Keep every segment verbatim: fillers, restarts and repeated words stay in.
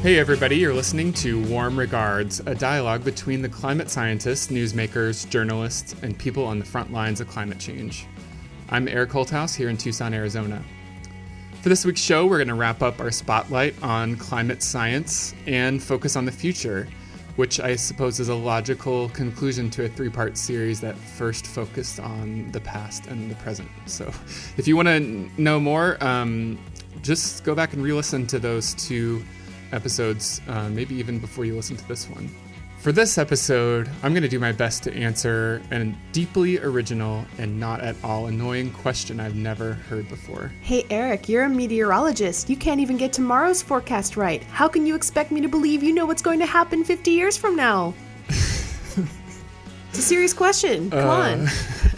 Hey everybody, you're listening to Warm Regards, a dialogue between the climate scientists, newsmakers, journalists, and people on the front lines of climate change. I'm Eric Holthouse here in Tucson, Arizona. For this week's show, we're going to wrap up our spotlight on climate science and focus on the future, which I suppose is a logical conclusion to a three-part series that first focused on the past and the present. So if you want to know more, um, just go back and re-listen to those two episodes, uh, maybe even before you listen to this one. For this episode, I'm going to do my best to answer a deeply original and not at all annoying question I've never heard before. Hey Eric, you're a meteorologist. You can't even get tomorrow's forecast right. How can you expect me to believe you know what's going to happen fifty years from now? It's a serious question. Come uh, on.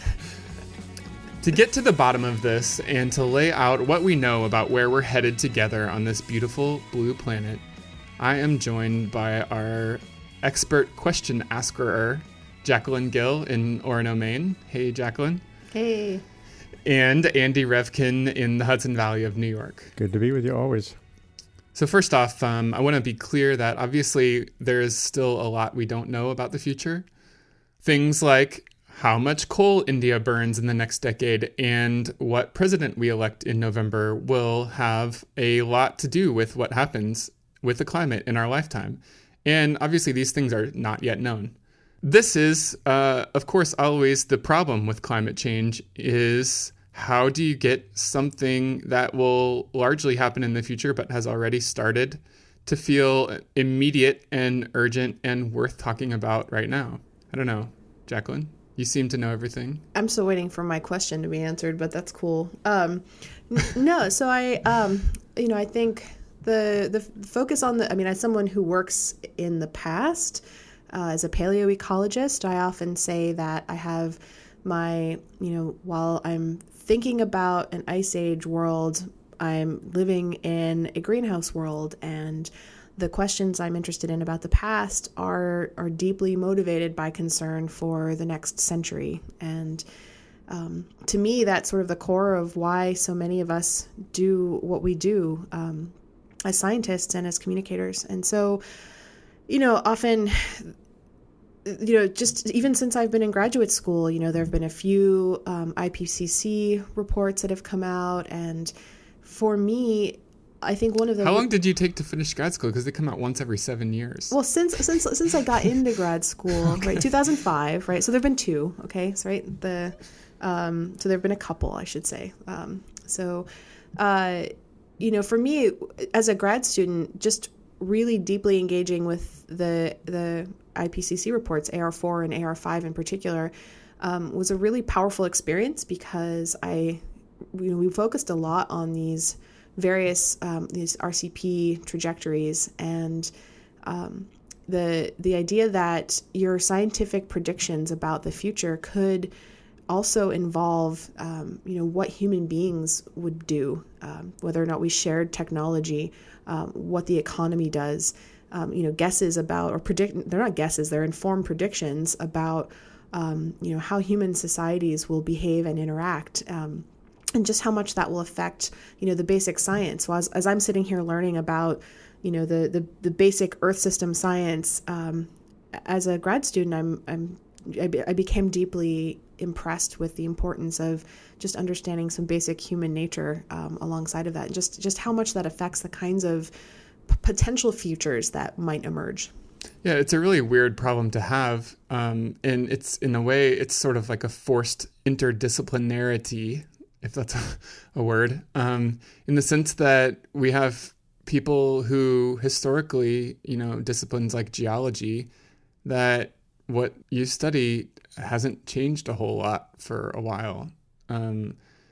To get to the bottom of this and to lay out what we know about where we're headed together on this beautiful blue planet, I am joined by our expert question asker, Jacqueline Gill in Orono, Maine. Hey, Jacqueline. Hey. And Andy Revkin in the Hudson Valley of New York. Good to be with you always. So first off, um, I want to be clear that obviously there is still a lot we don't know about the future. Things like how much coal India burns in the next decade and what president we elect in November will have a lot to do with what happens with the climate in our lifetime. And obviously these things are not yet known. This is, uh, of course, always the problem with climate change is how do you get something that will largely happen in the future but has already started to feel immediate and urgent and worth talking about right now? I don't know. Jacqueline? You seem to know everything. I'm still waiting for my question to be answered, but that's cool. Um, n- no, so I, um, you know, I think the the focus on the, I mean, as someone who works in the past, uh, as a paleoecologist, I often say that I have my, you know, while I'm thinking about an ice age world, I'm living in a greenhouse world, and the questions I'm interested in about the past are are deeply motivated by concern for the next century. And um, to me, that's sort of the core of why so many of us do what we do um, as scientists and as communicators. And so, you know, often, you know, just even since I've been in graduate school, you know, there have been a few um, I P C C reports that have come out. And for me, I think one of the... How long did you take to finish grad school? Because they come out once every seven years. Well, since since since I got into grad school, okay. right, two thousand five, right? So there have been two, okay? So, right, the um, so there have been a couple, I should say. Um, so, uh, you know, for me, as a grad student, just really deeply engaging with the the I P C C reports, A R four and A R five in particular, um, was a really powerful experience because I, you know, we focused a lot on these various um, these R C P trajectories, and um, the the idea that your scientific predictions about the future could also involve um, you know what human beings would do, um, whether or not we shared technology, um, what the economy does, um, you know guesses about or predict they're not guesses, they're informed predictions about um, you know how human societies will behave and interact. Um, And just how much that will affect, you know, the basic science. So as, as I'm sitting here learning about, you know, the the, the basic Earth system science, um, as a grad student, I'm I'm I, be, I became deeply impressed with the importance of just understanding some basic human nature um, alongside of that, and just just how much that affects the kinds of p- potential futures that might emerge. Yeah, it's a really weird problem to have, um, and it's in a way it's sort of like a forced interdisciplinarity, if that's a, a word, um, in the sense that we have people who historically, you know, disciplines like geology, that what you study hasn't changed a whole lot for a while. Um,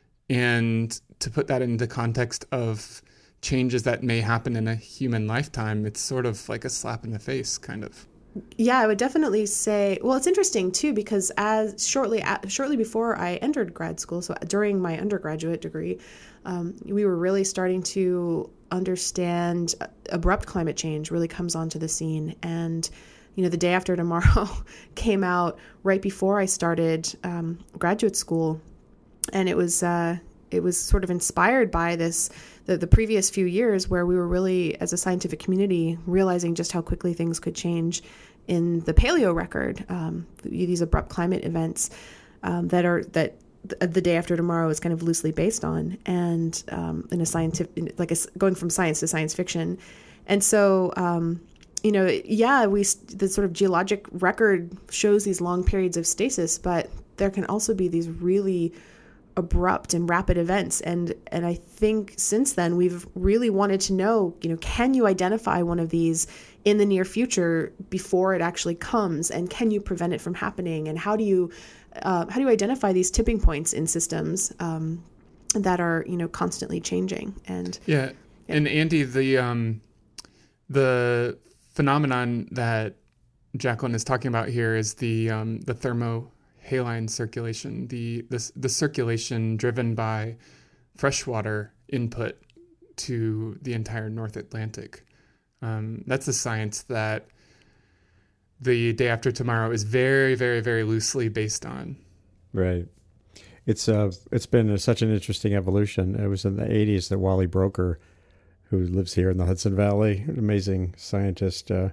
and to put that into context of changes that may happen in a human lifetime, it's sort of like a slap in the face, kind of. Yeah, I would definitely say, well, it's interesting too, because as shortly shortly before I entered grad school, so during my undergraduate degree, um, we were really starting to understand abrupt climate change really comes onto the scene. And, you know, The Day After Tomorrow came out right before I started um, graduate school. And it was, uh, it was sort of inspired by this, the, the previous few years where we were really, as a scientific community, realizing just how quickly things could change in the paleo record, um, these abrupt climate events um, that are, that the day after tomorrow is kind of loosely based on, and um, in a scientific, like a, going from science to science fiction. And so, um, you know, yeah, we, the sort of geologic record shows these long periods of stasis, but there can also be these really abrupt and rapid events. And, and I think since then we've really wanted to know, you know, can you identify one of these in the near future before it actually comes? And can you prevent it from happening? And how do you, uh, how do you identify these tipping points in systems um, that are, you know, constantly changing? And yeah. yeah. And Andy, the, um, the phenomenon that Jacqueline is talking about here is the, um, the thermo haline circulation, the, the the circulation driven by freshwater input to the entire North Atlantic. Um, that's a science that the day after tomorrow is very, very, very loosely based on. Right. It's uh, it's been a, such an interesting evolution. It was in the eighties that Wally Broker, who lives here in the Hudson Valley, an amazing scientist, uh,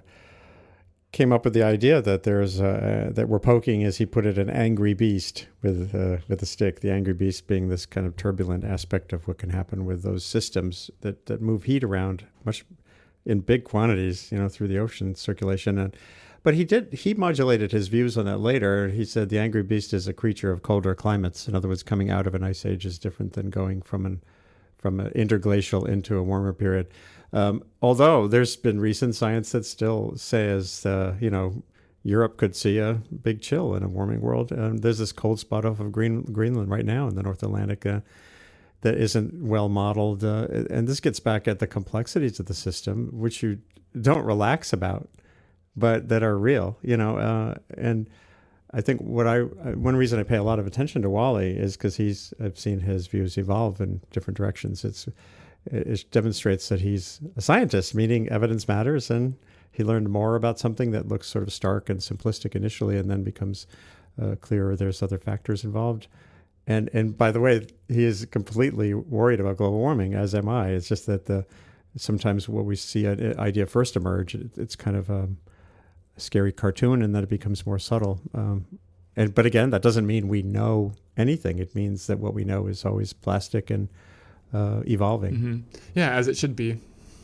came up with the idea that there's uh, that we're poking, as he put it, an angry beast with uh, with a stick. The angry beast being this kind of turbulent aspect of what can happen with those systems that, that move heat around much in big quantities, you know, through the ocean circulation. And but he did he modulated his views on that later. He said the angry beast is a creature of colder climates. In other words, coming out of an ice age is different than going from an from an interglacial into a warmer period. Um, although there's been recent science that still says, uh, you know, Europe could see a big chill in a warming world. And there's this cold spot off of Green, Greenland right now in the North Atlantic uh, that isn't well modeled. Uh, and this gets back at the complexities of the system, which you don't relax about, but that are real, you know. Uh, and I think what I one reason I pay a lot of attention to Wally is because he's I've seen his views evolve in different directions. It's It demonstrates that he's a scientist, meaning evidence matters, and he learned more about something that looks sort of stark and simplistic initially, and then becomes uh, clearer there's other factors involved. And and by the way, he is completely worried about global warming, as am I. It's just that the sometimes what we see an idea first emerge, it, it's kind of a scary cartoon, and then it becomes more subtle. Um, and but again, that doesn't mean we know anything. It means that what we know is always plastic and Uh, evolving. Mm-hmm. Yeah, as it should be.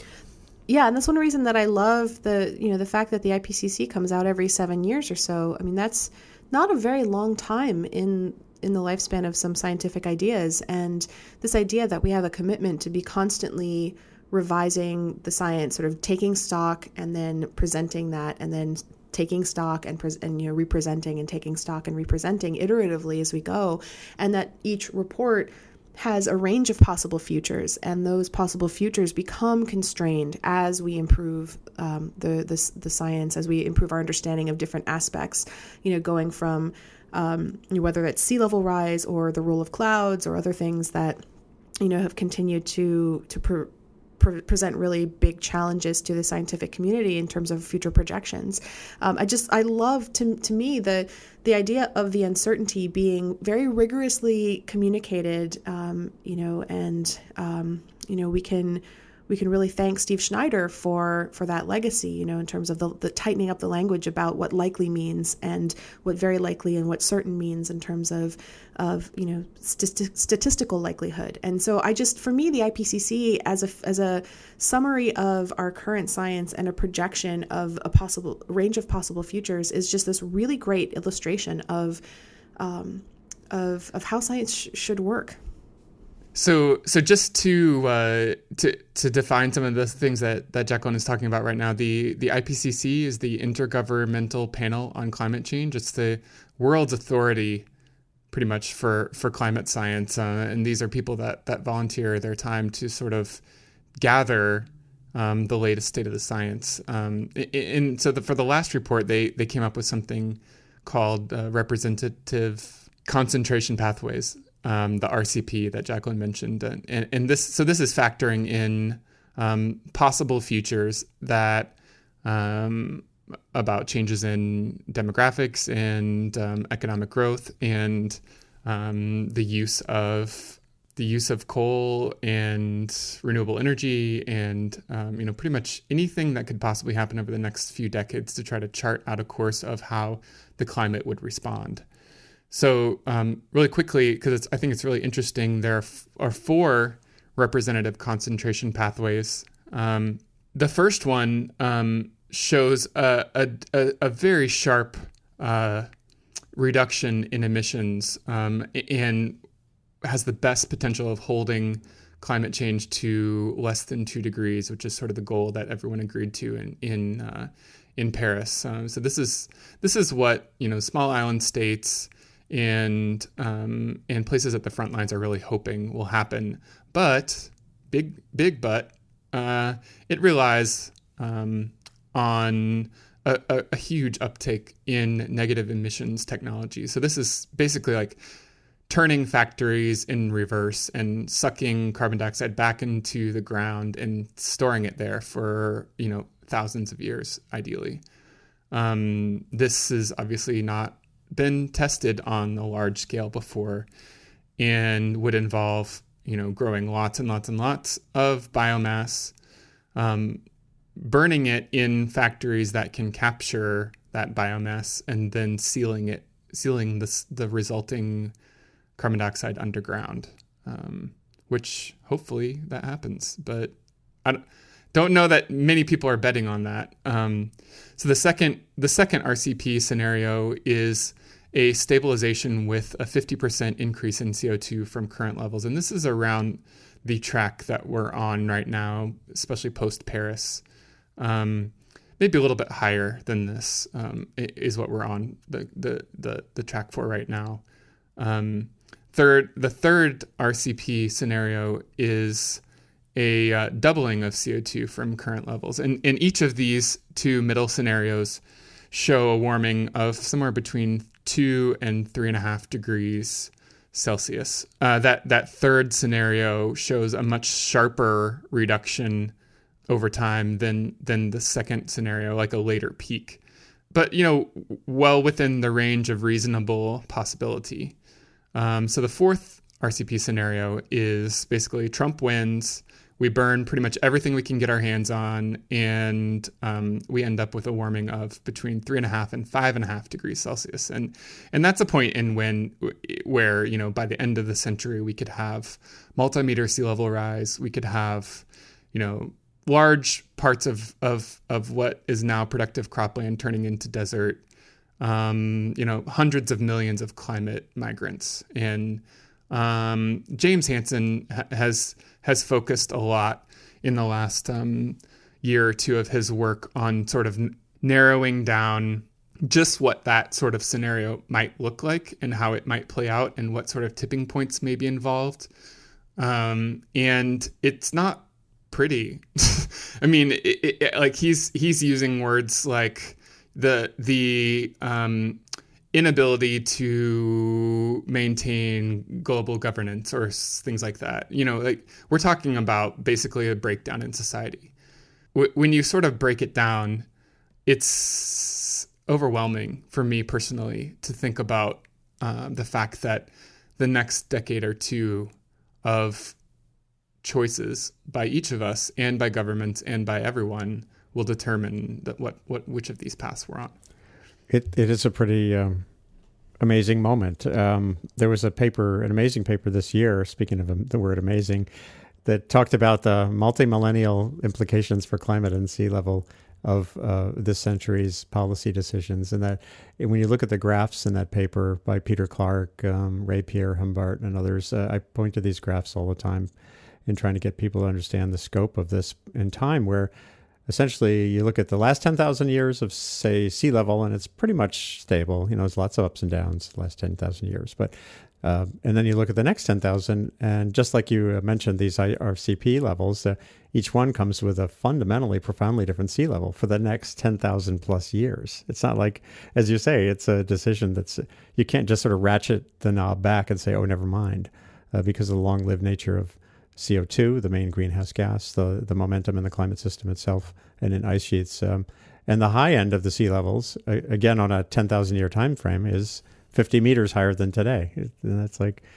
Yeah, and that's one reason that I love the, you know, the fact that the I P C C comes out every seven years or so. I mean, that's not a very long time in in the lifespan of some scientific ideas. And this idea that we have a commitment to be constantly revising the science, sort of taking stock and then presenting that, and then taking stock and, pre- and you know, representing and taking stock and representing iteratively as we go, and that each report has a range of possible futures, and those possible futures become constrained as we improve um, the, the the science, as we improve our understanding of different aspects. You know, going from um, whether it's sea level rise or the role of clouds or other things that you know have continued to to pre- pre- present really big challenges to the scientific community in terms of future projections. Um, I just I love to to me the. The idea of the uncertainty being very rigorously communicated, um, you know, and um, you know we can we can really thank Steve Schneider for for that legacy, you know, in terms of the, the tightening up the language about what likely means and what very likely and what certain means in terms of of you know st- statistical likelihood. And so I just for me the I P C C as a as a summary of our current science and a projection of a possible range of possible futures is just this really great illustration of um, of of how science sh- should work. So, so just to uh, to to define some of the things that, that Jacqueline is talking about right now, the the I P C C is the Intergovernmental Panel on Climate Change. It's the world's authority, pretty much for for climate science, uh, and these are people that that volunteer their time to sort of gather um, the latest state of the science. Um, and so, the, for the last report, they they came up with something called uh, representative concentration pathways. Um, the R C P that Jacqueline mentioned, and, and, and this so this is factoring in um, possible futures that um, about changes in demographics and um, economic growth and um, the use of the use of coal and renewable energy and, um, you know, pretty much anything that could possibly happen over the next few decades to try to chart out a course of how the climate would respond. So um, really quickly, because I think it's really interesting, there are, f- are four representative concentration pathways. Um, the first one um, shows a, a, a very sharp uh, reduction in emissions um, and has the best potential of holding climate change to less than two degrees, which is sort of the goal that everyone agreed to in in uh, in Paris. Um, so this is this is what, you know, small island states and um, and places at the front lines are really hoping will happen. But big big but uh, it relies um, on a, a, a huge uptake in negative emissions technology. So this is basically like turning factories in reverse and sucking carbon dioxide back into the ground and storing it there for, you know, thousands of years, ideally. Um, this has obviously not been tested on a large scale before and would involve, you know, growing lots and lots and lots of biomass, um, burning it in factories that can capture that biomass and then sealing it, sealing this, the resulting carbon dioxide underground, um, which hopefully that happens. But I don't know that many people are betting on that. Um, so the second the second R C P scenario is a stabilization with a fifty percent increase in C O two from current levels. And this is around the track that we're on right now, especially post-Paris. Um, maybe a little bit higher than this um, is what we're on the, the, the, the track for right now. Um, Third, the third R C P scenario is a uh, doubling of C O two from current levels. And, and each of these two middle scenarios show a warming of somewhere between two and three and a half degrees Celsius. Uh, that, that third scenario shows a much sharper reduction over time than, than the second scenario, like a later peak. But, you know, well within the range of reasonable possibility. Um, so the fourth R C P scenario is basically Trump wins, we burn pretty much everything we can get our hands on, and um, we end up with a warming of between three and a half and five and a half degrees Celsius. And and that's a point in when where, you know, by the end of the century, we could have multi-meter sea level rise. We could have, you know, large parts of, of, of what is now productive cropland turning into desert. Um, you know, hundreds of millions of climate migrants. And um, James Hansen ha- has has focused a lot in the last um, year or two of his work on sort of n- narrowing down just what that sort of scenario might look like and how it might play out and what sort of tipping points may be involved. Um, and it's not pretty. I mean, it, it, like he's he's using words like the the um, inability to maintain global governance or things like that. You know, like we're talking about basically a breakdown in society. W- when you sort of break it down, it's overwhelming for me personally to think about uh, the fact that the next decade or two of choices by each of us and by governments and by everyone will determine that what, what which of these paths we're on. It it is a pretty um, amazing moment. Um, there was a paper, an amazing paper this year, speaking of um, the word amazing, that talked about the multi-millennial implications for climate and sea level of uh, this century's policy decisions. And that and when you look at the graphs in that paper by Peter Clark, um, Ray Pierre Humbart, and others, uh, I point to these graphs all the time in trying to get people to understand the scope of this in time, where essentially you look at the last ten thousand years of, say, sea level, and it's pretty much stable. You know, there's lots of ups and downs the last ten thousand years. But uh, and then you look at the next ten thousand, and just like you mentioned, these R C P levels, uh, each one comes with a fundamentally, profoundly different sea level for the next ten thousand plus years. It's not like, as you say, it's a decision that's, you can't just sort of ratchet the knob back and say, oh, never mind, uh, because of the long-lived nature of C O two, the main greenhouse gas, the, the momentum in the climate system itself, and in ice sheets. Um, and the high end of the sea levels, uh, again, on a ten thousand year time frame, is fifty meters higher than today. And that's like...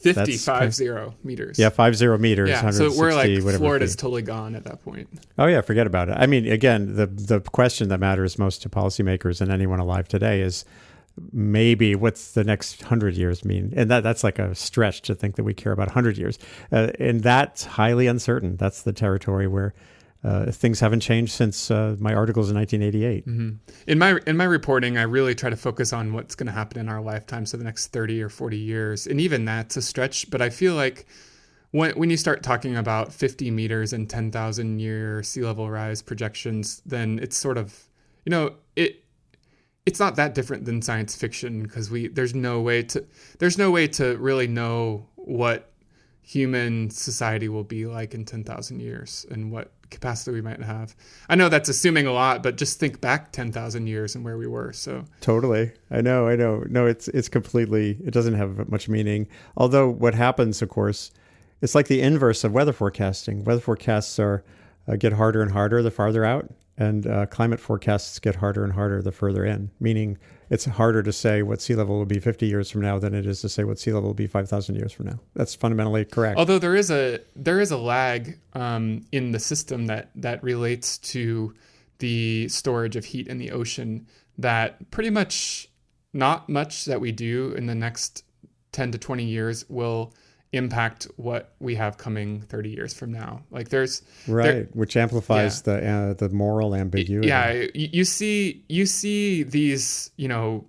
fifty, That's five, kind of- zero meters. Yeah, five zero meters. Yeah, one hundred sixty, so we're like, whatever Florida's feet. totally gone at that point. Oh yeah, forget about it. I mean, again, the the question that matters most to policymakers and anyone alive today is maybe what's the next hundred years mean, and that that's like a stretch to think that we care about hundred years, uh, and that's highly uncertain. That's the territory where uh, things haven't changed since uh, my articles in nineteen eighty-eight. Mm-hmm. In my in my reporting, I really try to focus on what's going to happen in our lifetime, so the next thirty or forty years, and even that's a stretch. But I feel like when when you start talking about fifty meters and ten thousand year sea level rise projections, then it's sort of, you know, it. It's not that different than science fiction because we there's no way to there's no way to really know what human society will be like in ten thousand years and what capacity we might have. I know that's assuming a lot, but just think back ten thousand years and where we were. So Totally. I know, I know. No, it's it's completely, it doesn't have much meaning. Although what happens, of course, it's like the inverse of weather forecasting. Weather forecasts are uh, get harder and harder the farther out. And uh, climate forecasts get harder and harder the further in, meaning it's harder to say what sea level will be fifty years from now than it is to say what sea level will be five thousand years from now. That's fundamentally correct. Although there is a there is a lag um, in the system that that relates to the storage of heat in the ocean that pretty much not much that we do in the next ten to twenty years will impact what we have coming thirty years from now. Like there's right, there, which amplifies yeah. the uh, the moral ambiguity. Yeah, you, you see you see these, you know,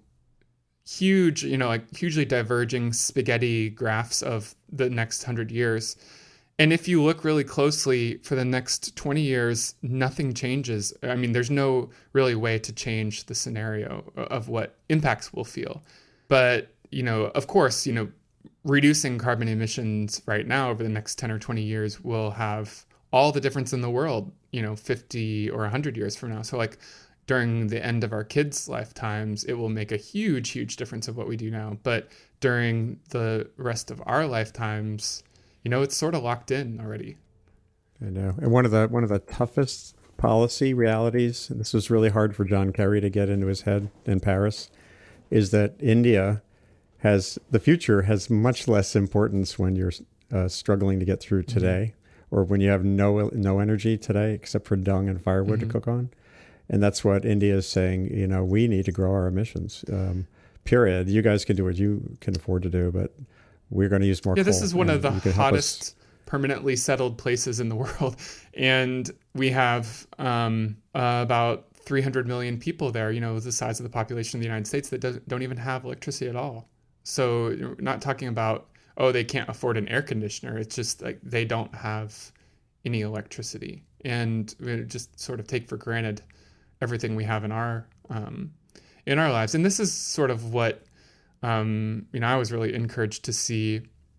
huge, you know, like hugely diverging spaghetti graphs of the next hundred years. And if you look really closely for the next twenty years, nothing changes. I mean, there's no really way to change the scenario of what impacts we'll feel. But, you know, of course, you know, reducing carbon emissions right now over the next ten or twenty years will have all the difference in the world, you know, fifty or one hundred years from now. So like during the end of our kids' lifetimes, it will make a huge, huge difference of what we do now. But during the rest of our lifetimes, you know, it's sort of locked in already. I know. And one of the one of the toughest policy realities, and this was really hard for John Kerry to get into his head in Paris, is that India has the future has much less importance when you're uh, struggling to get through today, mm-hmm. or when you have no no energy today except for dung and firewood mm-hmm. to cook on. And that's what India is saying. You know, we need to grow our emissions. Um, period. You guys can do what you can afford to do, but we're going to use more. Yeah, coal, this is one of the hottest, us. permanently settled places in the world, and we have um, uh, about three hundred million people there. You know, the size of the population of the United States that doesn't, don't even have electricity at all. So you're not talking about, oh, they can't afford an air conditioner. It's just like they don't have any electricity. And we just sort of take for granted everything we have in our um, in our lives. And this is sort of what, um, you know, I was really encouraged to see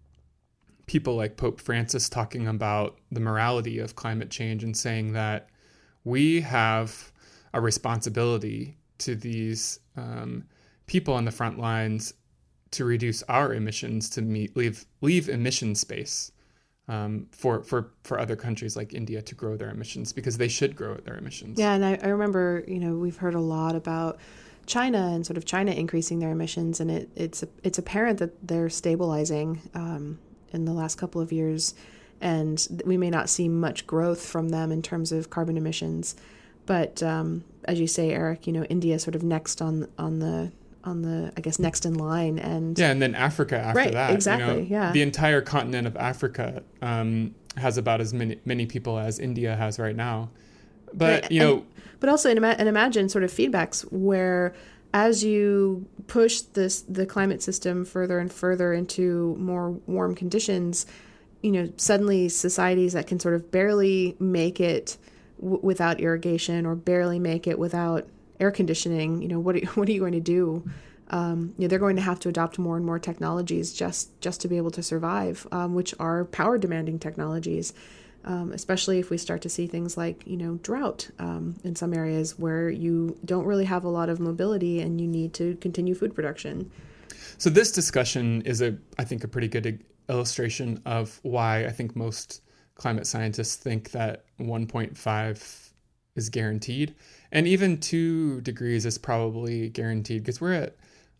people like Pope Francis talking about the morality of climate change and saying that we have a responsibility to these um, people on the front lines to reduce our emissions, to meet, leave leave emission space um, for for for other countries like India to grow their emissions, because they should grow their emissions. Yeah, and I, I remember, you know, we've heard a lot about China and sort of China increasing their emissions, and it it's it's apparent that they're stabilizing um, in the last couple of years, and we may not see much growth from them in terms of carbon emissions. But um, as you say, Eric, you know, India sort of next on on the on the, I guess, next in line. And yeah, and then Africa after right, that. Exactly, you know, yeah. The entire continent of Africa um, has about as many many people as India has right now. But, right. you know... And, but also, and imagine sort of feedbacks where as you push this the climate system further and further into more warm conditions, you know, suddenly societies that can sort of barely make it w- without irrigation or barely make it without air conditioning, you know, what are, what are you going to do? Um, you know, they're going to have to adopt more and more technologies just, just to be able to survive, um, which are power demanding technologies, um, especially if we start to see things like, you know, drought um, in some areas where you don't really have a lot of mobility and you need to continue food production. So this discussion is, a, I think, a pretty good illustration of why I think most climate scientists think that one point five is guaranteed. And even two degrees is probably guaranteed, because we're at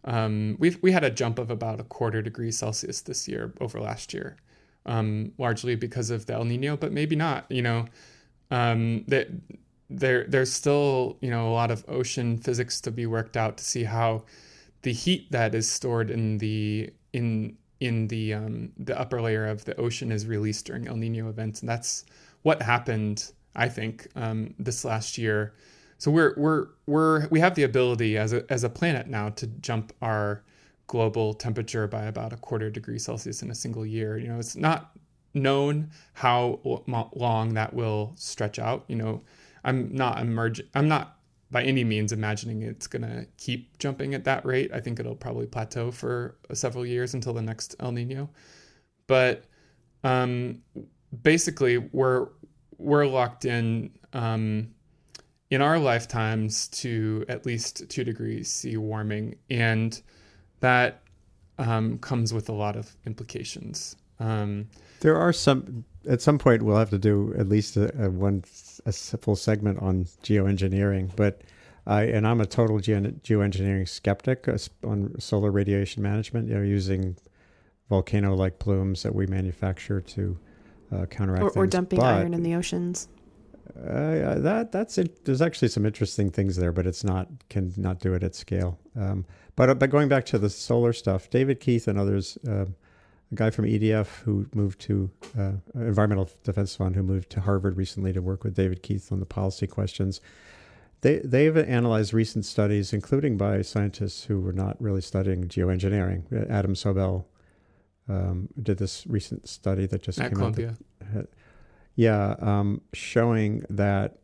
Um, we we had a jump of about a quarter degree Celsius this year over last year, um, largely because of the El Nino, but maybe not. You know, um, that there there's still you know a lot of ocean physics to be worked out to see how the heat that is stored in the in in the um, the upper layer of the ocean is released during El Nino events, and that's what happened, I think, um, this last year. So we're we're we're we have the ability as a as a planet now to jump our global temperature by about a quarter degree Celsius in a single year. You know, it's not known how long that will stretch out. You know, I'm not emerging. I'm not by any means imagining it's going to keep jumping at that rate. I think it'll probably plateau for several years until the next El Nino. But um, basically, we're we're locked in. Um, in our lifetimes to at least two degrees C warming. And that um, comes with a lot of implications. Um, there are some, at some point we'll have to do at least a, a one a full segment on geoengineering, but I, and I'm a total geo, geoengineering skeptic on solar radiation management, you know, using volcano-like plumes that we manufacture to uh, counteract or, things. Or dumping but, iron in the oceans. Uh, that that's it. There's actually some interesting things there, but it's not can not do it at scale. Um, but but going back to the solar stuff, David Keith and others, uh, a guy from E D F who moved to uh, Environmental Defense Fund, who moved to Harvard recently to work with David Keith on the policy questions. They they've analyzed recent studies, including by scientists who were not really studying geoengineering. Adam Sobel um, did this recent study that just at came Columbia. out. That, Yeah, um, showing that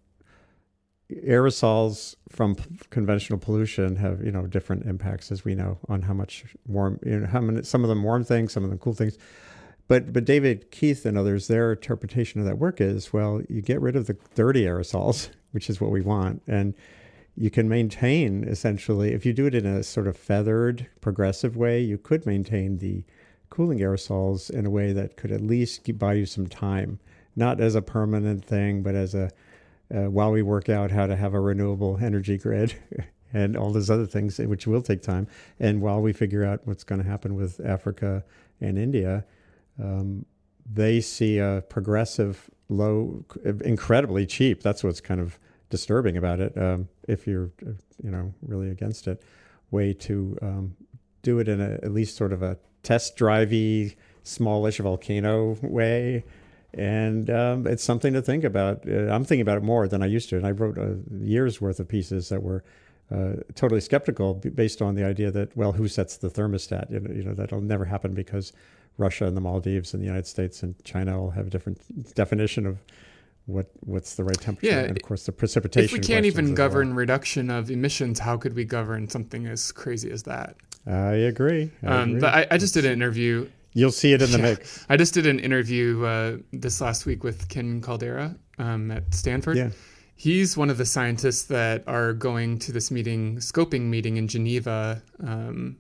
aerosols from p- conventional pollution have, you know, different impacts, as we know, on how much warm, you know, how many, some of them warm things, some of them cool things. But but David Keith and others, their interpretation of that work is, well, you get rid of the dirty aerosols, which is what we want, and you can maintain, essentially, if you do it in a sort of feathered, progressive way, you could maintain the cooling aerosols in a way that could at least keep, buy you some time. Not as a permanent thing, but as a, uh, while we work out how to have a renewable energy grid and all those other things, which will take time. And while we figure out what's going to happen with Africa and India, um, they see a progressive, low, incredibly cheap. That's what's kind of disturbing about it. Um, if you're, you know, really against it, way to um, do it in a, at least sort of a test drivey, smallish volcano way. And um, it's something to think about. Uh, I'm thinking about it more than I used to. And I wrote a year's worth of pieces that were uh, totally skeptical b- based on the idea that, well, who sets the thermostat? You know, you know, that'll never happen because Russia and the Maldives and the United States and China all have a different definition of what what's the right temperature. Yeah, and, of course, the precipitation. If we can't even govern well. reduction of emissions, how could we govern something as crazy as that? I agree. I um, agree. But I, I just did an interview. You'll see it in the yeah, mix. I just did an interview uh, this last week with Ken Caldera um, at Stanford. Yeah. He's one of the scientists that are going to this meeting, scoping meeting in Geneva, um,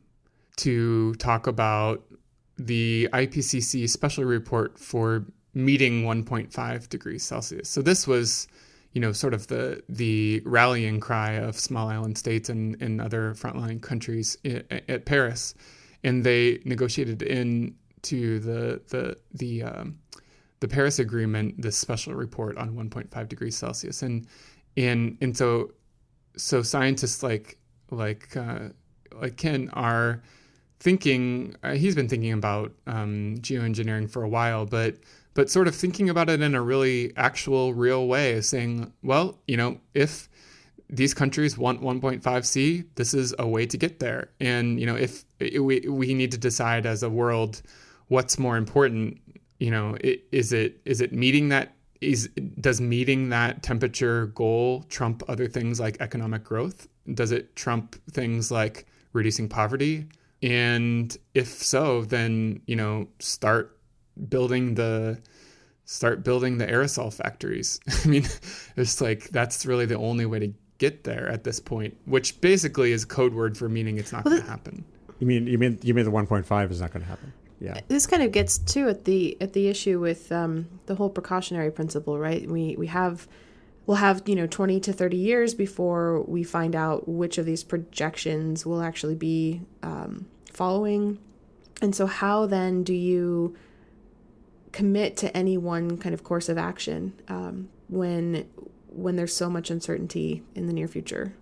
to talk about the I P C C special report for meeting one point five degrees Celsius. So this was, you know, sort of the the rallying cry of small island states and, and other frontline countries at, at Paris. And they negotiated in to the the the um, the Paris Agreement, this special report on one point five degrees Celsius, and and and so so scientists like like uh, like Ken are thinking. Uh, he's been thinking about um, geoengineering for a while, but but sort of thinking about it in a really actual, real way, saying, well, you know, if these countries want one point five C, this is a way to get there, and you know, if we we need to decide as a world what's more important. You know, is it is it meeting that is does meeting that temperature goal trump other things like economic growth? Does it trump things like reducing poverty? And if so, then you know, start building the start building the aerosol factories. I mean, it's like that's really the only way to get there at this point, which basically is code word for meaning it's not well, going to happen. You mean you mean you mean the one point five is not going to happen? Yeah. This kind of gets too at the at the issue with um, the whole precautionary principle, right? We we have we'll have, you know, twenty to thirty years before we find out which of these projections will actually be um, following. And so how then do you commit to any one kind of course of action um, when when there's so much uncertainty in the near future?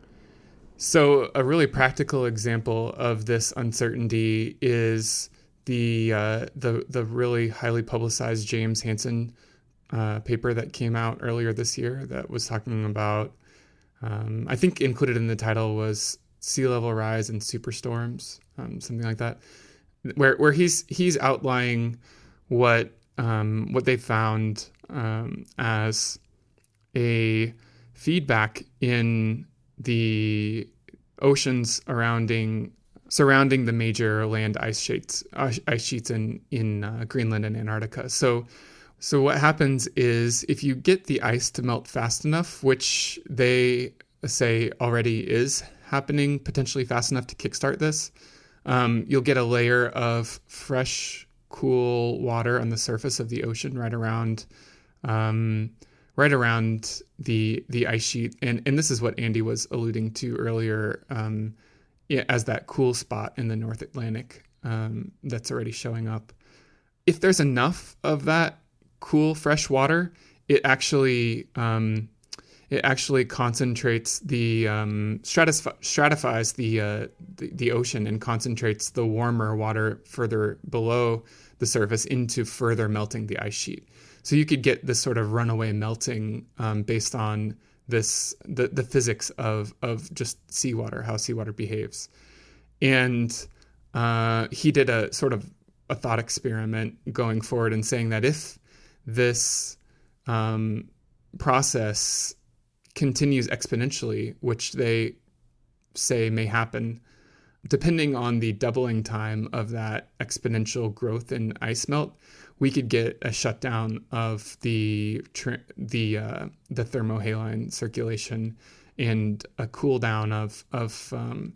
So a really practical example of this uncertainty is the uh, the the really highly publicized James Hansen uh, paper that came out earlier this year that was talking about, um, I think included in the title was sea level rise and superstorms, um, something like that, where where he's he's outlining what um, what they found um, as a feedback in the oceans surrounding surrounding the major land ice sheets ice sheets in in uh, Greenland and Antarctica. So so what happens is if you get the ice to melt fast enough, which they say already is happening, potentially fast enough to kickstart this, um, you'll get a layer of fresh, cool water on the surface of the ocean right around um, right around the the ice sheet. And, and this is what Andy was alluding to earlier um, yeah, as that cool spot in the North Atlantic um, that's already showing up. If there's enough of that cool, fresh water, it actually um, it actually concentrates the um, stratif- stratifies the, uh, the the ocean and concentrates the warmer water further below the surface into further melting the ice sheet. So you could get this sort of runaway melting um, based on this the, the physics of of just seawater, how seawater behaves. And uh, he did a sort of a thought experiment going forward and saying that if this um, process continues exponentially, which they say may happen, depending on the doubling time of that exponential growth in ice melt, we could get a shutdown of the the uh, the thermohaline circulation and a cool down of of um,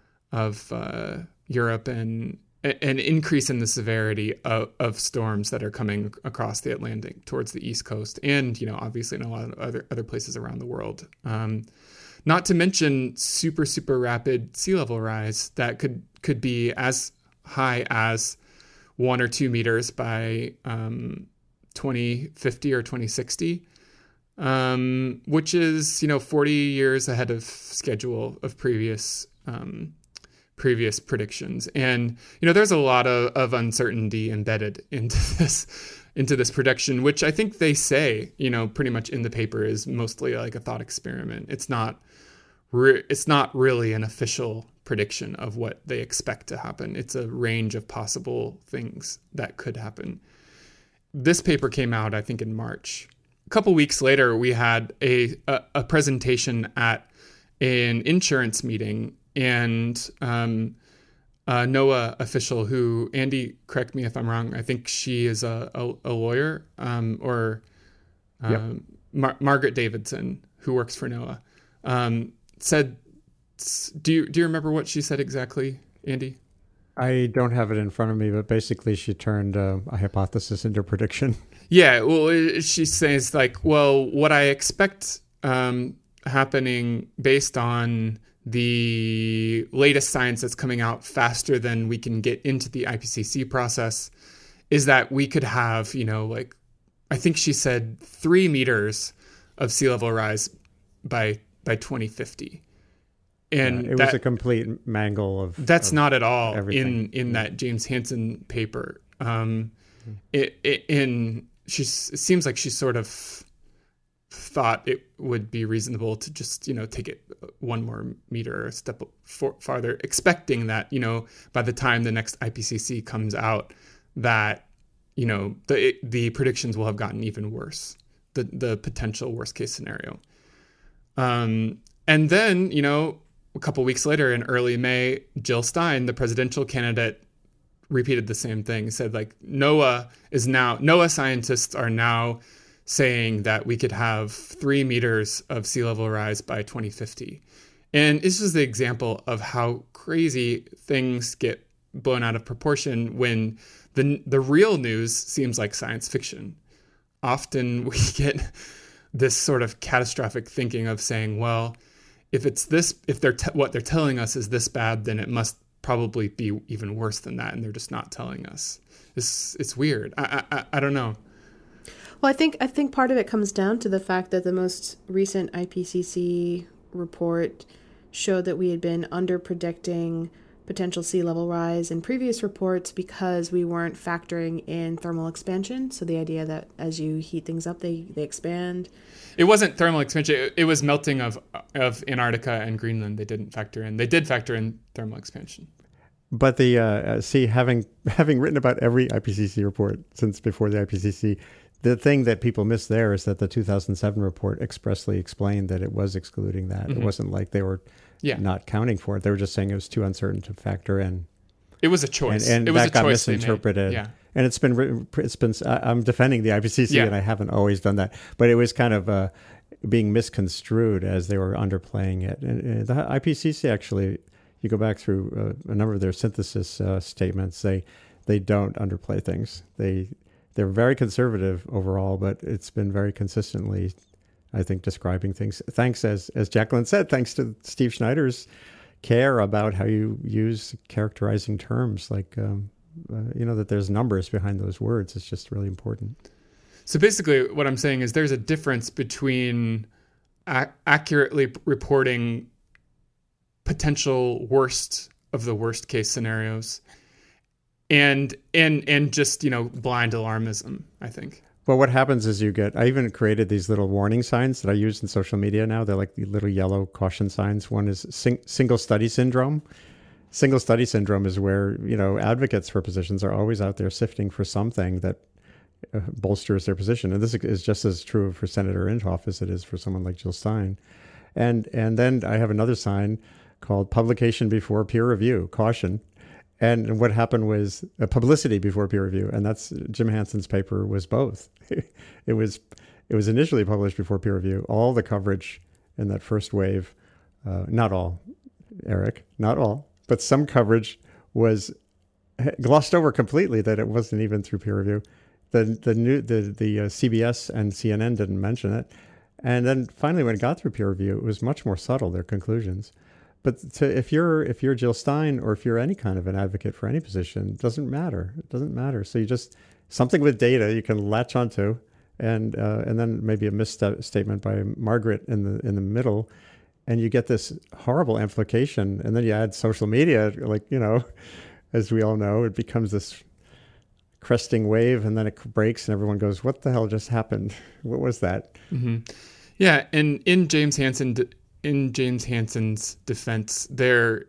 of uh, Europe and an increase in the severity of, of storms that are coming across the Atlantic towards the East Coast, and you know obviously in a lot of other other places around the world. Um, not to mention super super rapid sea level rise that could could be as high as one or two meters by um, twenty fifty or twenty sixty, um, which is, you know, forty years ahead of schedule of previous um, previous predictions. And, you know, there's a lot of, of uncertainty embedded into this into this prediction, which I think they say, you know, pretty much in the paper is mostly like a thought experiment. It's not re- it's not really an official prediction of what they expect to happen. It's a range of possible things that could happen. This paper came out, I think, in March. A couple weeks later, we had a, a, a presentation at an insurance meeting, and um, a NOAA official who, Andy, correct me if I'm wrong, I think she is a, a, a lawyer, um, or um, yep. Mar- Margaret Davidson, who works for NOAA, um, said, Do you do you remember what she said exactly, Andy? I don't have it in front of me, but basically she turned uh, a hypothesis into prediction. Yeah, well, she says like, well, what I expect um, happening based on the latest science that's coming out faster than we can get into the I P C C process is that we could have, you know, like, I think she said three meters of sea level rise by by twenty fifty. And yeah, it that, was a complete mangle of that's of not at all everything. in in that James Hansen paper. Um, mm-hmm. it, it in she it seems like she sort of thought it would be reasonable to just, you know, take it one more meter or a step for, farther, expecting that, you know, by the time the next I P C C comes out, that, you know, the it, the predictions will have gotten even worse, the the potential worst case scenario. Um, and then, you know, a couple weeks later in early May, Jill Stein, the presidential candidate, repeated the same thing, said like NOAA is now, NOAA scientists are now saying that we could have three meters of sea level rise by twenty fifty. And this is the example of how crazy things get blown out of proportion when the the real news seems like science fiction. Often we get this sort of catastrophic thinking of saying, well, if it's this, if they're te- what they're telling us is this bad, then it must probably be even worse than that, and they're just not telling us. It's it's weird. I I I don't know. Well, I think I think part of it comes down to the fact that the most recent I P C C report showed that we had been under predicting potential sea level rise in previous reports because we weren't factoring in thermal expansion. So the idea that as you heat things up, they, they expand. It wasn't thermal expansion. It, it was melting of of Antarctica and Greenland. They didn't factor in. They did factor in thermal expansion. But the uh, see, having having written about every I P C C report since before the I P C C, the thing that people miss there is that the two thousand seven report expressly explained that it was excluding that. Mm-hmm. It wasn't like they were yeah. not counting for it. They were just saying it was too uncertain to factor in. It was a choice. And, and it was that a got choice misinterpreted. Yeah. And it's been, it's been, I'm defending the I P C C yeah. and I haven't always done that, but it was kind of uh, being misconstrued as they were underplaying it. And uh, the I P C C actually, you go back through uh, a number of their synthesis uh, statements, they, they don't underplay things. They, they're very conservative overall, but it's been very consistently, I think, describing things. Thanks, as as Jacqueline said, thanks to Steve Schneider's care about how you use characterizing terms, like, um, uh, you know, that there's numbers behind those words. It's just really important. So basically what I'm saying is there's a difference between a- accurately reporting potential worst of the worst case scenarios and and and just, you know, blind alarmism, I think. Well, what happens is you get, I even created these little warning signs that I use in social media now. They're like the little yellow caution signs. One is sing, single study syndrome. Single study syndrome is where, you know, advocates for positions are always out there sifting for something that uh, bolsters their position. And this is just as true for Senator Inhofe as it is for someone like Jill Stein. And, and then I have another sign called publication before peer review, caution. And what happened was a publicity before peer review, and that's Jim Hansen's paper was both. It was it was initially published before peer review. All the coverage in that first wave, uh, not all, Eric, not all, but some coverage was glossed over completely. That it wasn't even through peer review. The the new the the uh, C B S and C N N didn't mention it, and then finally when it got through peer review, it was much more subtle. Their conclusions. But to, if you're if you're Jill Stein or if you're any kind of an advocate for any position, it doesn't matter. It doesn't matter. So you just something with data you can latch onto, and uh, and then maybe a misstatement by Margaret in the in the middle, and you get this horrible amplification. And then you add social media, like, you know, as we all know, it becomes this cresting wave, and then it breaks, and everyone goes, "What the hell just happened? What was that?" Mm-hmm. Yeah, and in James Hansen. In James Hansen's defense, there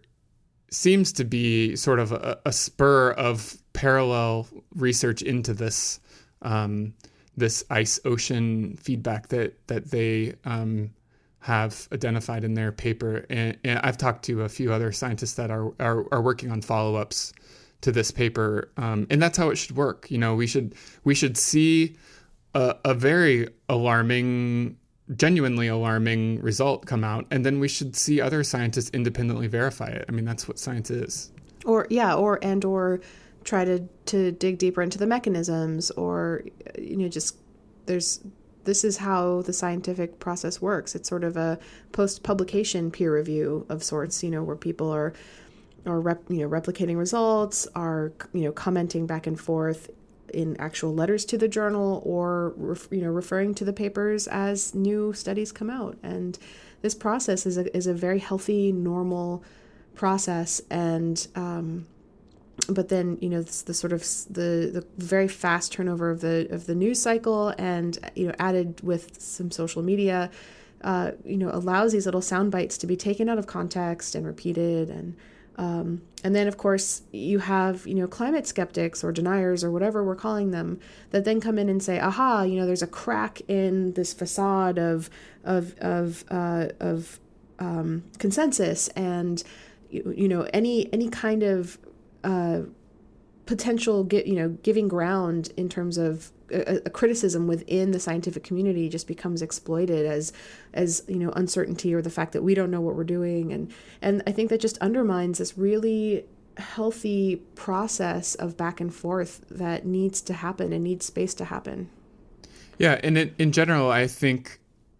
seems to be sort of a, a spur of parallel research into this um, this ice ocean feedback that that they um, have identified in their paper. And, and I've talked to a few other scientists that are are, are working on follow-ups to this paper, um, and that's how it should work. You know, we should we should see a, a very alarming. genuinely alarming result come out, and then we should see other scientists independently verify it. I mean, that's what science is. Or yeah, or and or try to to dig deeper into the mechanisms, or, you know, just there's this is how the scientific process works. It's sort of a post-publication peer review of sorts, you know, where people are are rep, you know replicating results, are, you know, commenting back and forth in actual letters to the journal, or, you know, referring to the papers as new studies come out. And this process is a, is a very healthy, normal process. And, um, but then, you know, the sort of the, the very fast turnover of the, of the news cycle, and, you know, added with some social media, uh, you know, allows these little sound bites to be taken out of context and repeated. And, Um, and then, of course, you have, you know, climate skeptics or deniers or whatever we're calling them that then come in and say, aha, you know, there's a crack in this facade of of of uh, of um, consensus, and you, you know, any any kind of uh, potential get you know giving ground in terms of a, a criticism within the scientific community just becomes exploited as as you know uncertainty, or the fact that we don't know what we're doing, and and I think that just undermines this really healthy process of back and forth that needs to happen and needs space to happen. Yeah, and in, in general, I think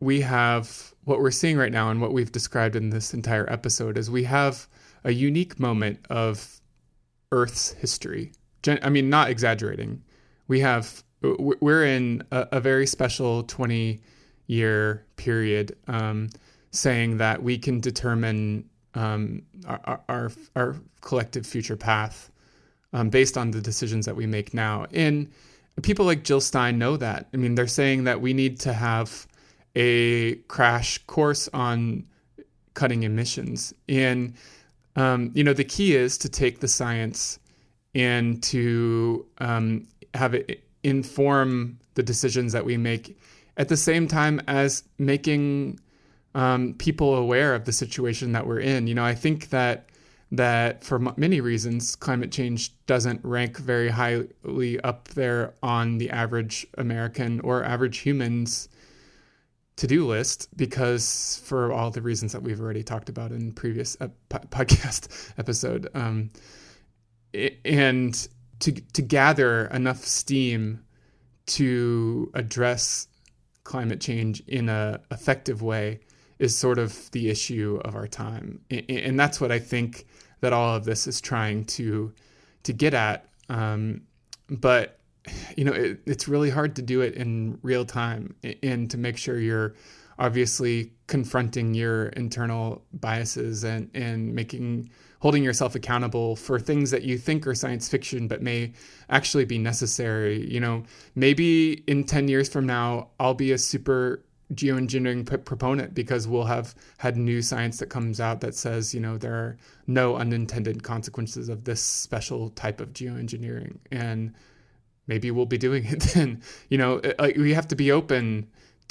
we have what we're seeing right now and what we've described in this entire episode is we have a unique moment of Earth's history. Gen- I mean, not exaggerating. We have, we're in a, a very special twenty year period, um, saying that we can determine um, our, our, our collective future path um, based on the decisions that we make now. And people like Jill Stein know that. I mean, they're saying that we need to have a crash course on cutting emissions. And, um, you know, the key is to take the science and to um, have it inform the decisions that we make at the same time as making um, people aware of the situation that we're in. You know, I think that that for m- many reasons, climate change doesn't rank very highly up there on the average American or average human's to-do list, because for all the reasons that we've already talked about in previous ep- podcast episode. Um, it, and to to gather enough steam to address climate change in a effective way is sort of the issue of our time. And that's what I think that all of this is trying to to get at. Um, but, you know, it, it's really hard to do it in real time and to make sure you're obviously confronting your internal biases and, and making holding yourself accountable for things that you think are science fiction but may actually be necessary. You know, maybe in ten years from now, I'll be a super geoengineering p- proponent because we'll have had new science that comes out that says, you know, there are no unintended consequences of this special type of geoengineering. And maybe we'll be doing it then. You know, like, we have to be open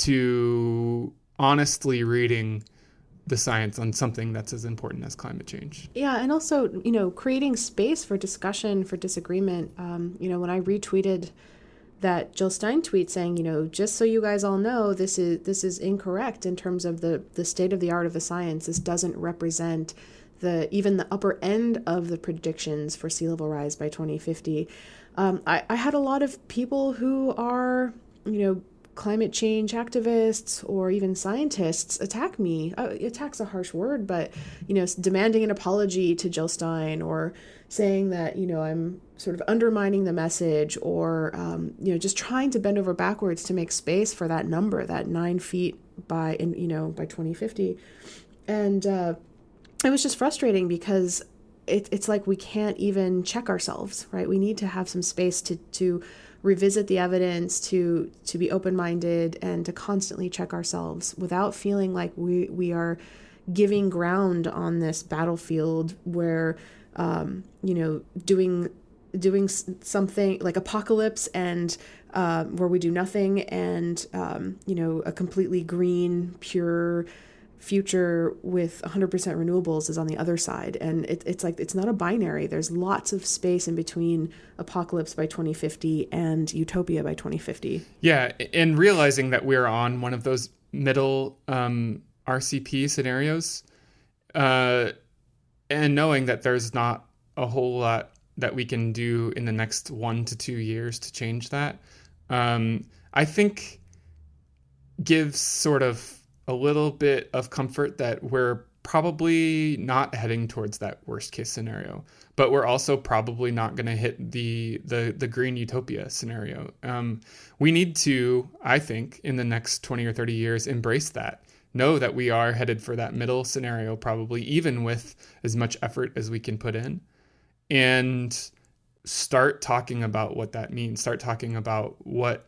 to honestly reading the science on something that's as important as climate change. Yeah, and also, you know, creating space for discussion, for disagreement. Um, you know, when I retweeted that Jill Stein tweet saying, you know, just so you guys all know, this is this is incorrect in terms of the the state of the art of the science. This doesn't represent the even the upper end of the predictions for sea level rise by twenty fifty. Um, I, I had a lot of people who are, you know, climate change activists or even scientists attack me. Uh, attack's a harsh word, but, you know, demanding an apology to Jill Stein or saying that, you know, I'm sort of undermining the message or, um, you know, just trying to bend over backwards to make space for that number, that nine feet by, in, you know, by twenty fifty. And uh, it was just frustrating because it, it's like we can't even check ourselves, right? We need to have some space to, to revisit the evidence, to to be open-minded and to constantly check ourselves without feeling like we, we are giving ground on this battlefield where, um, you know, doing doing something like apocalypse and uh, where we do nothing and, um, you know, a completely green, pure future with one hundred percent renewables is on the other side. And it, it's like, it's not a binary. There's lots of space in between apocalypse by twenty fifty and utopia by twenty fifty. Yeah. And realizing that we're on one of those middle um, R C P scenarios uh, and knowing that there's not a whole lot that we can do in the next one to two years to change that, um, I think gives sort of a little bit of comfort that we're probably not heading towards that worst case scenario, but we're also probably not going to hit the, the, the green utopia scenario. Um, we need to, I think, in the next twenty or thirty years, embrace that, know that we are headed for that middle scenario, probably even with as much effort as we can put in, and start talking about what that means, start talking about what,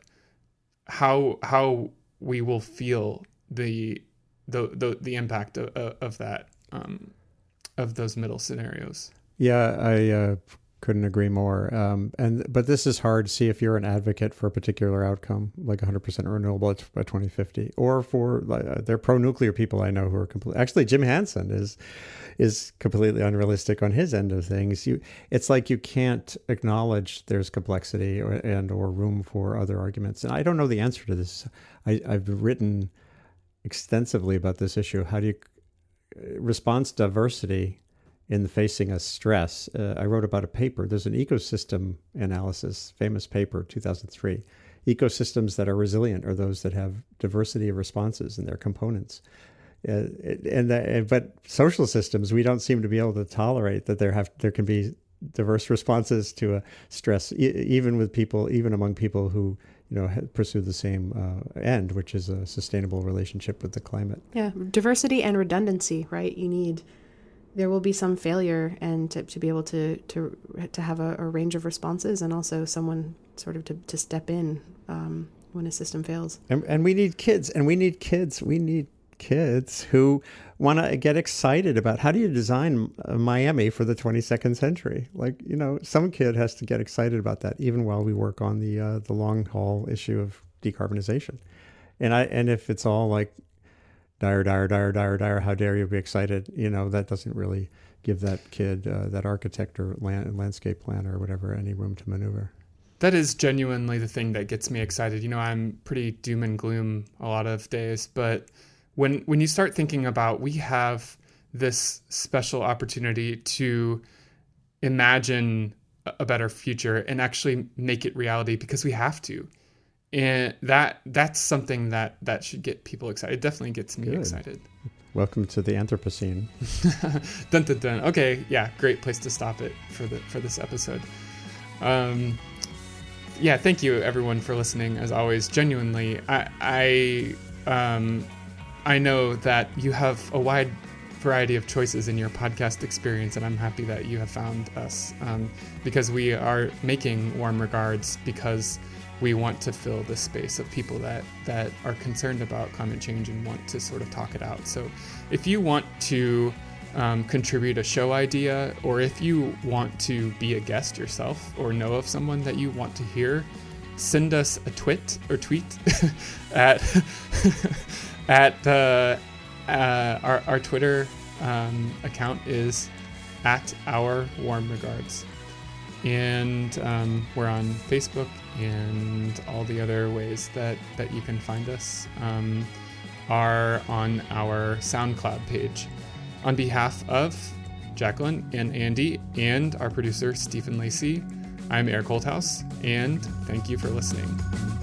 how, how we will feel the the the, the impact of, of that um, of those middle scenarios. Yeah, I uh, couldn't agree more. Um, and but this is hard. See if you're an advocate for a particular outcome, like one hundred percent renewable by twenty fifty, or for like, uh, they're pro-nuclear people I know who are completely. Actually, Jim Hansen is is completely unrealistic on his end of things. You, it's like you can't acknowledge there's complexity or, and or room for other arguments. And I don't know the answer to this. I, I've written extensively about this issue. How do you response diversity in facing a stress? Uh, I wrote about a paper. There's an ecosystem analysis, famous paper, two thousand three, ecosystems that are resilient are those that have diversity of responses in their components. Uh, and, the, but social systems, we don't seem to be able to tolerate that there have there can be diverse responses to a stress, e- even with people, even among people who, you know, pursue the same uh, end, which is a sustainable relationship with the climate. Yeah, diversity and redundancy, right? You need, there will be some failure, and to, to be able to to to have a, a range of responses, and also someone sort of to, to step in um, when a system fails. And, and we need kids, and we need kids, we need kids who want to get excited about how do you design Miami for the twenty-second century. Like, you know, some kid has to get excited about that, even while we work on the uh, the long haul issue of decarbonization. And I and if it's all like dire, dire, dire, dire, dire, how dare you be excited? You know, that doesn't really give that kid, uh, that architect or land, landscape planner or whatever, any room to maneuver. That is genuinely the thing that gets me excited. You know, I'm pretty doom and gloom a lot of days, but when when you start thinking about, we have this special opportunity to imagine a better future and actually make it reality, because we have to. And that that's something that, that should get people excited. It definitely gets me Good. excited. Welcome to the Anthropocene. dun, dun, dun. Okay, yeah, great place to stop it for the for this episode. Um, yeah, thank you everyone for listening. As always, genuinely, I I um, I know that you have a wide variety of choices in your podcast experience, and I'm happy that you have found us, um, because we are making Warm Regards because we want to fill the space of people that, that are concerned about climate change and want to sort of talk it out. So if you want to um, contribute a show idea, or if you want to be a guest yourself or know of someone that you want to hear, send us a twit or tweet at at uh, uh, our, our Twitter um, account is at Our Warm Regards. And um, we're on Facebook and all the other ways that, that you can find us um, are on our SoundCloud page. On behalf of Jacqueline and Andy and our producer, Stephen Lacey, I'm Eric Holthaus, and thank you for listening.